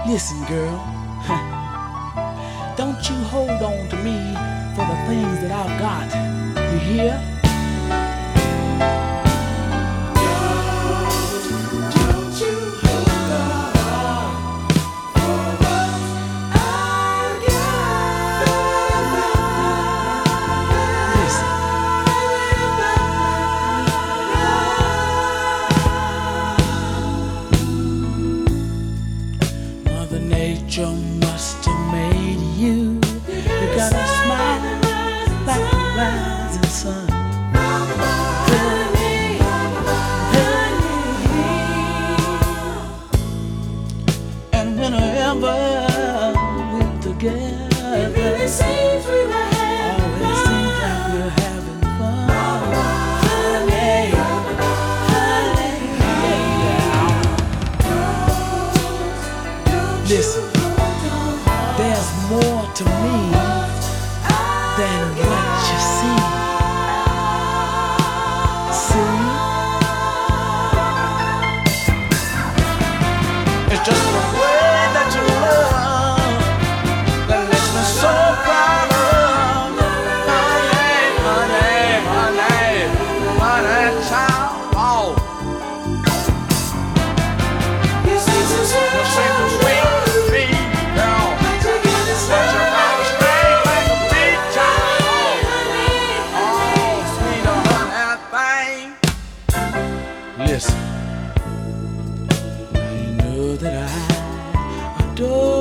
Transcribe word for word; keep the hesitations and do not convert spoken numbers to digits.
Listen, girl, don't you hold on to me for the things that I've got. You hear? Nature must have made you. You got a smile like the rising sun. Honey, honey. And whenever we're together, it really seems we were having always fun. Seems like we're having fun. Honey, honey, yeah. Listen. There's more to me than what you see. See? It's just the way that you love that makes me so proud of. Honey, honey, honey, honey, child. Oh. You seem so sweet. You seem so sweet. Listen, I know that I adore